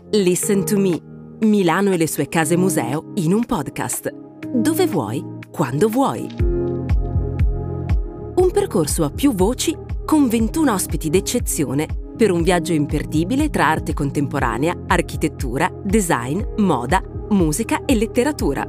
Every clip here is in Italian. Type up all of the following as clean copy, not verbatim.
Listen to Me, Milano e le sue case museo in un podcast. Dove vuoi, quando vuoi. Un percorso a più voci con 21 ospiti d'eccezione per un viaggio imperdibile tra arte contemporanea, architettura, design, moda, musica e letteratura.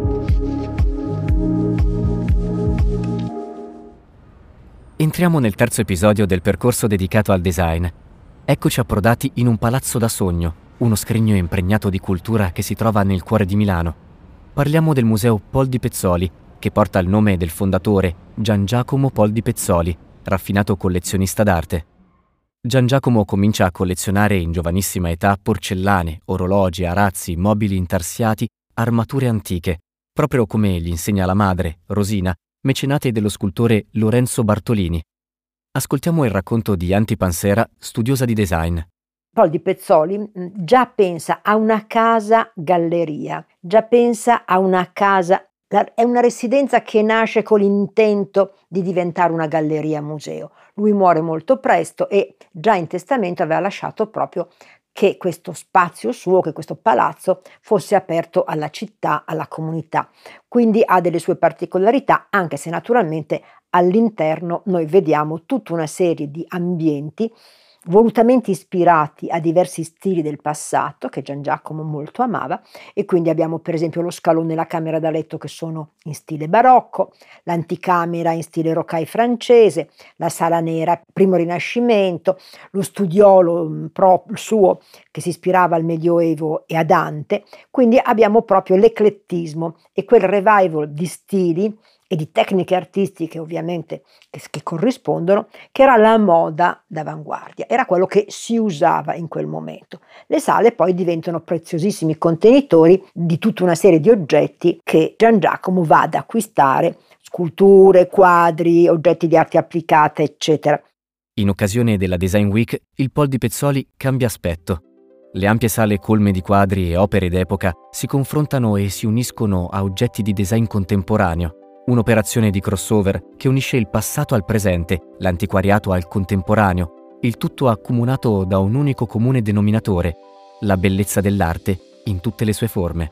Entriamo nel terzo episodio del percorso dedicato al design. Eccoci approdati in un palazzo da sogno, uno scrigno impregnato di cultura che si trova nel cuore di Milano. Parliamo del museo Pol di Pezzoli, che porta il nome del fondatore Gian Giacomo Pol di Pezzoli, raffinato collezionista d'arte. Gian Giacomo comincia a collezionare in giovanissima età porcellane, orologi, arazzi, mobili intarsiati, armature antiche, proprio come gli insegna la madre, Rosina, mecenate dello scultore Lorenzo Bartolini. Ascoltiamo il racconto di Anti Pansera, studiosa di design. Pol di Pezzoli già pensa a una casa galleria, già pensa a una casa, è una residenza che nasce con l'intento di diventare una galleria museo. Lui muore molto presto e già in testamento aveva lasciato proprio che questo spazio suo, che questo palazzo fosse aperto alla città, alla comunità. Quindi ha delle sue particolarità, anche se naturalmente all'interno noi vediamo tutta una serie di ambienti volutamente ispirati a diversi stili del passato che Gian Giacomo molto amava, e quindi abbiamo per esempio lo scalone e la camera da letto che sono in stile barocco, l'anticamera in stile rocaille francese, la sala nera primo Rinascimento, lo studiolo suo che si ispirava al Medioevo e a Dante. Quindi abbiamo proprio l'eclettismo e quel revival di stili e di tecniche artistiche ovviamente che corrispondono, che era la moda d'avanguardia, era quello che si usava in quel momento. Le sale poi diventano preziosissimi contenitori di tutta una serie di oggetti che Gian Giacomo va ad acquistare, sculture, quadri, oggetti di arte applicata, eccetera. In occasione della Design Week, il Pol di Pezzoli cambia aspetto. Le ampie sale colme di quadri e opere d'epoca si confrontano e si uniscono a oggetti di design contemporaneo. Un'operazione di crossover che unisce il passato al presente, l'antiquariato al contemporaneo, il tutto accomunato da un unico comune denominatore, la bellezza dell'arte in tutte le sue forme.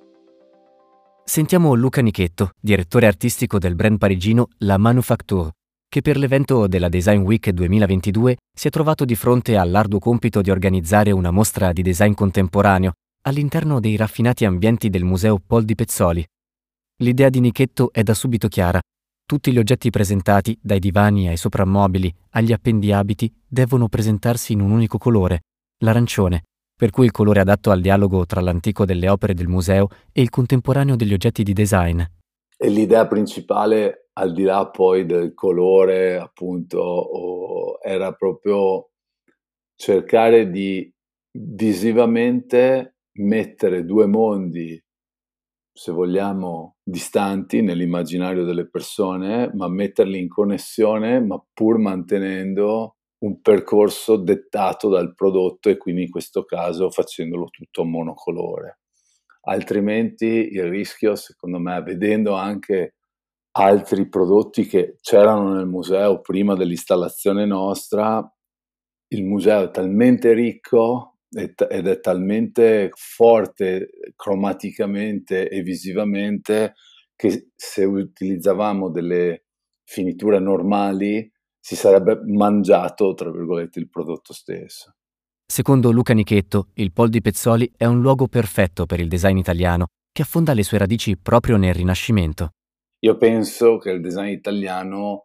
Sentiamo Luca Nichetto, direttore artistico del brand parigino La Manufacture, che per l'evento della Design Week 2022 si è trovato di fronte all'arduo compito di organizzare una mostra di design contemporaneo all'interno dei raffinati ambienti del museo Pol di Pezzoli. L'idea di Nichetto è da subito chiara. Tutti gli oggetti presentati, dai divani ai soprammobili agli appendiabiti, devono presentarsi in un unico colore, l'arancione, per cui il colore adatto al dialogo tra l'antico delle opere del museo e il contemporaneo degli oggetti di design. E l'idea principale, al di là poi del colore, appunto, era proprio cercare di visivamente mettere due mondi, se vogliamo, distanti nell'immaginario delle persone, ma metterli in connessione, ma pur mantenendo un percorso dettato dal prodotto e quindi in questo caso facendolo tutto monocolore. Altrimenti il rischio, secondo me, vedendo anche altri prodotti che c'erano nel museo prima dell'installazione nostra, il museo è talmente ricco ed è talmente forte cromaticamente e visivamente che se utilizzavamo delle finiture normali si sarebbe mangiato, tra virgolette, il prodotto stesso. Secondo Luca Nichetto, il Pol di Pezzoli è un luogo perfetto per il design italiano, che affonda le sue radici proprio nel Rinascimento. Io penso che il design italiano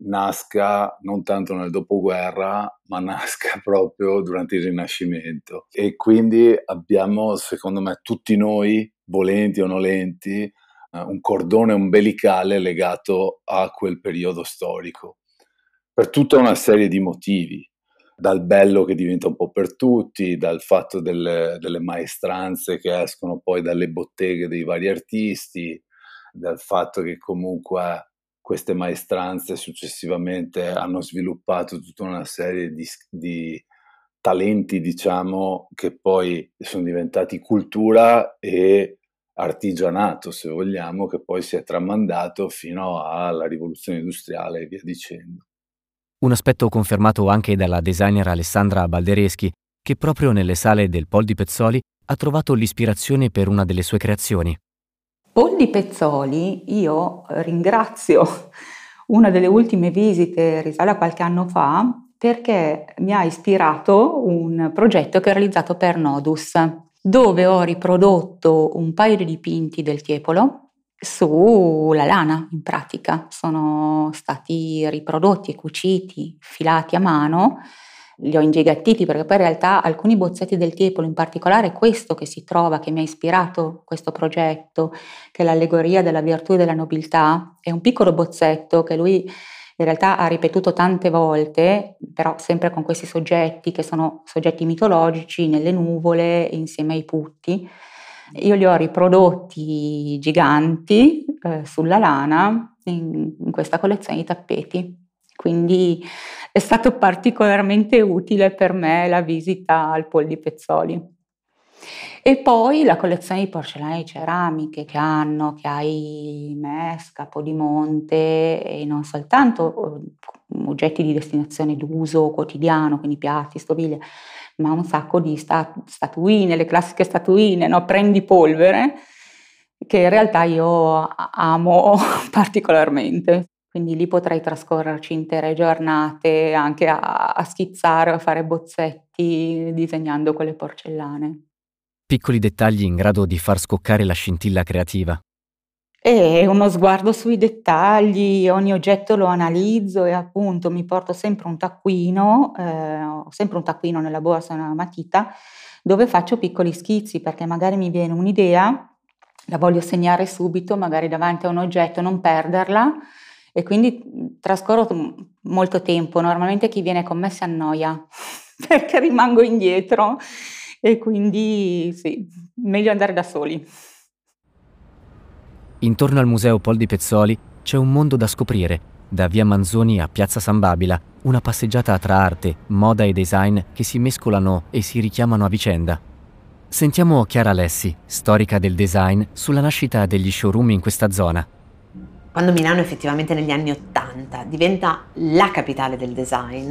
nasca non tanto nel dopoguerra, ma nasca proprio durante il Rinascimento. E quindi abbiamo, secondo me, tutti noi, volenti o nolenti, un cordone ombelicale legato a quel periodo storico, per tutta una serie di motivi. Dal bello che diventa un po' per tutti, dal fatto delle maestranze che escono poi dalle botteghe dei vari artisti, dal fatto che comunque queste maestranze successivamente hanno sviluppato tutta una serie di talenti, diciamo, che poi sono diventati cultura e artigianato, se vogliamo, che poi si è tramandato fino alla rivoluzione industriale e via dicendo. Un aspetto confermato anche dalla designer Alessandra Baldereschi, che proprio nelle sale del Pol di Pezzoli ha trovato l'ispirazione per una delle sue creazioni. Pol di Pezzoli, io ringrazio una delle ultime visite, risale a qualche anno fa, perché mi ha ispirato un progetto che ho realizzato per Nodus, dove ho riprodotto un paio di dipinti del Tiepolo sulla lana, in pratica. Sono stati riprodotti e cuciti, filati a mano, li ho ingigattiti perché poi in realtà alcuni bozzetti del Tiepolo, in particolare questo che si trova, che mi ha ispirato questo progetto, che è l'allegoria della virtù e della nobiltà, è un piccolo bozzetto che lui in realtà ha ripetuto tante volte, però sempre con questi soggetti che sono soggetti mitologici, nelle nuvole, insieme ai putti. Io li ho riprodotti giganti sulla lana in questa collezione di tappeti. Quindi è stato particolarmente utile per me la visita al Pol di Pezzoli. E poi la collezione di porcellane e ceramiche che hai MES, Capodimonte e non soltanto oggetti di destinazione d'uso quotidiano, quindi piatti, stoviglie, ma un sacco di statuine, le classiche statuine, no? Prendipolvere, che in realtà io amo particolarmente. Quindi lì potrei trascorrerci intere giornate anche a schizzare, a fare bozzetti disegnando quelle porcellane. Piccoli dettagli in grado di far scoccare la scintilla creativa. E uno sguardo sui dettagli, ogni oggetto lo analizzo e appunto mi porto sempre un taccuino, ho sempre un taccuino nella borsa, una matita, dove faccio piccoli schizzi perché magari mi viene un'idea, la voglio segnare subito, magari davanti a un oggetto, non perderla. E quindi trascorro molto tempo, normalmente chi viene con me si annoia perché rimango indietro e quindi sì, meglio andare da soli. Intorno al Museo Pol di Pezzoli c'è un mondo da scoprire, da via Manzoni a piazza San Babila, una passeggiata tra arte, moda e design che si mescolano e si richiamano a vicenda. Sentiamo Chiara Alessi, storica del design, sulla nascita degli showroom in questa zona. Quando Milano effettivamente negli anni '80 diventa la capitale del design,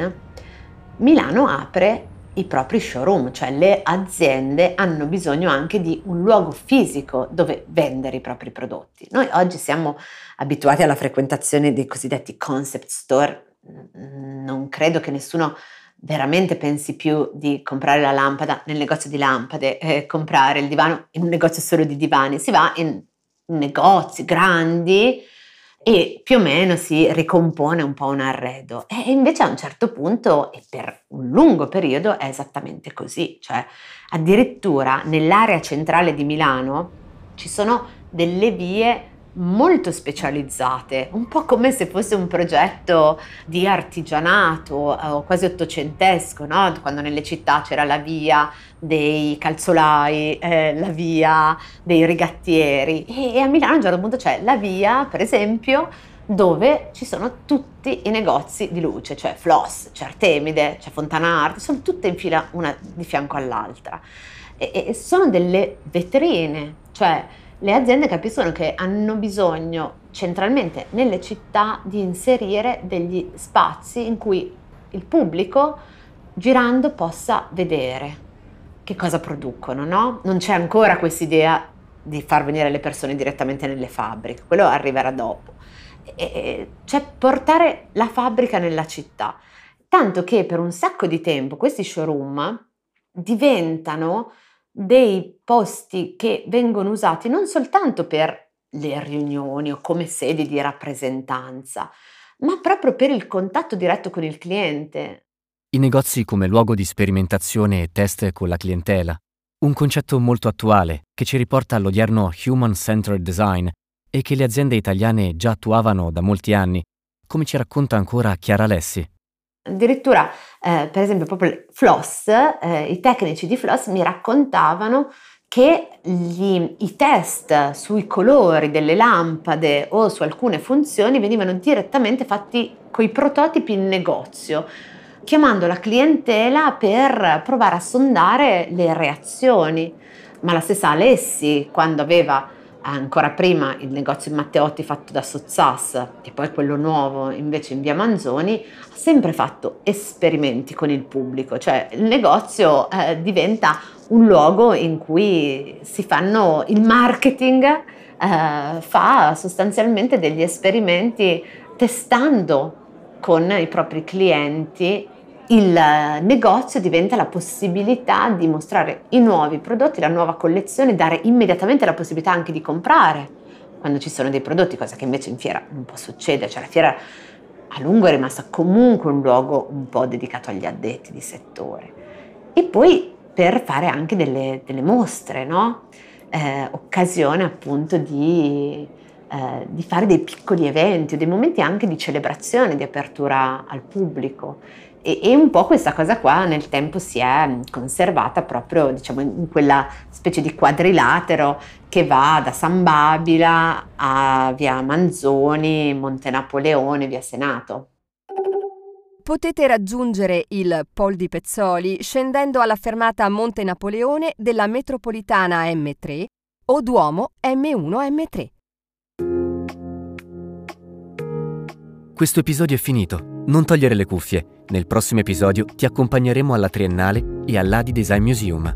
Milano apre i propri showroom, cioè le aziende hanno bisogno anche di un luogo fisico dove vendere i propri prodotti. Noi oggi siamo abituati alla frequentazione dei cosiddetti concept store, non credo che nessuno veramente pensi più di comprare la lampada nel negozio di lampade, comprare il divano in un negozio solo di divani, si va in negozi grandi e più o meno si ricompone un po' un arredo. E invece a un certo punto, e per un lungo periodo, è esattamente così. Cioè, addirittura nell'area centrale di Milano ci sono delle vie molto specializzate, un po' come se fosse un progetto di artigianato quasi ottocentesco, no? Quando nelle città c'era la via dei calzolai, la via dei rigattieri e a Milano a un certo punto c'è la via, per esempio, dove ci sono tutti i negozi di luce, cioè Floss, c'è Artemide, c'è Fontanarte, sono tutte in fila una di fianco all'altra e sono delle vetrine, cioè le aziende capiscono che hanno bisogno centralmente nelle città di inserire degli spazi in cui il pubblico girando possa vedere che cosa producono, no? Non c'è ancora questa idea di far venire le persone direttamente nelle fabbriche, quello arriverà dopo. Cioè portare la fabbrica nella città, tanto che per un sacco di tempo questi showroom diventano dei posti che vengono usati non soltanto per le riunioni o come sedi di rappresentanza, ma proprio per il contatto diretto con il cliente. I negozi come luogo di sperimentazione e test con la clientela, un concetto molto attuale che ci riporta all'odierno human-centered design e che le aziende italiane già attuavano da molti anni, come ci racconta ancora Chiara Alessi. Addirittura, per esempio, proprio Floss, i tecnici di Floss mi raccontavano che i test sui colori delle lampade o su alcune funzioni venivano direttamente fatti coi prototipi in negozio, chiamando la clientela per provare a sondare le reazioni. Ma la stessa Alessi, quando aveva ancora prima il negozio Matteotti fatto da Sozzas e poi quello nuovo invece in via Manzoni, ha sempre fatto esperimenti con il pubblico, cioè il negozio diventa un luogo in cui si fanno il marketing, fa sostanzialmente degli esperimenti testando con i propri clienti. Il negozio diventa la possibilità di mostrare i nuovi prodotti, la nuova collezione, dare immediatamente la possibilità anche di comprare quando ci sono dei prodotti, cosa che invece in fiera non può succedere, cioè la fiera a lungo è rimasta comunque un luogo un po' dedicato agli addetti di settore. E poi per fare anche delle mostre, no? Occasione appunto di fare dei piccoli eventi o dei momenti anche di celebrazione, di apertura al pubblico. E un po' questa cosa qua nel tempo si è conservata proprio, diciamo, in quella specie di quadrilatero che va da San Babila a via Manzoni, Monte Napoleone, via Senato. Potete raggiungere il Pol di Pezzoli scendendo alla fermata Monte Napoleone della metropolitana M3 o Duomo M1-M3. Questo episodio è finito. Non togliere le cuffie. Nel prossimo episodio ti accompagneremo alla Triennale e all'Adi Design Museum.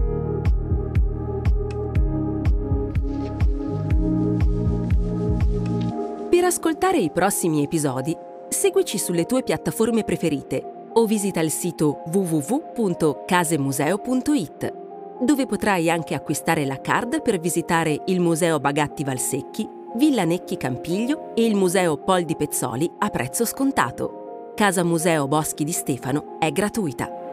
Per ascoltare i prossimi episodi, seguici sulle tue piattaforme preferite o visita il sito www.casemuseo.it, dove potrai anche acquistare la card per visitare il Museo Bagatti Valsecchi, Villa Necchi Campiglio e il Museo Pol di Pezzoli a prezzo scontato. Casa Museo Boschi di Stefano è gratuita.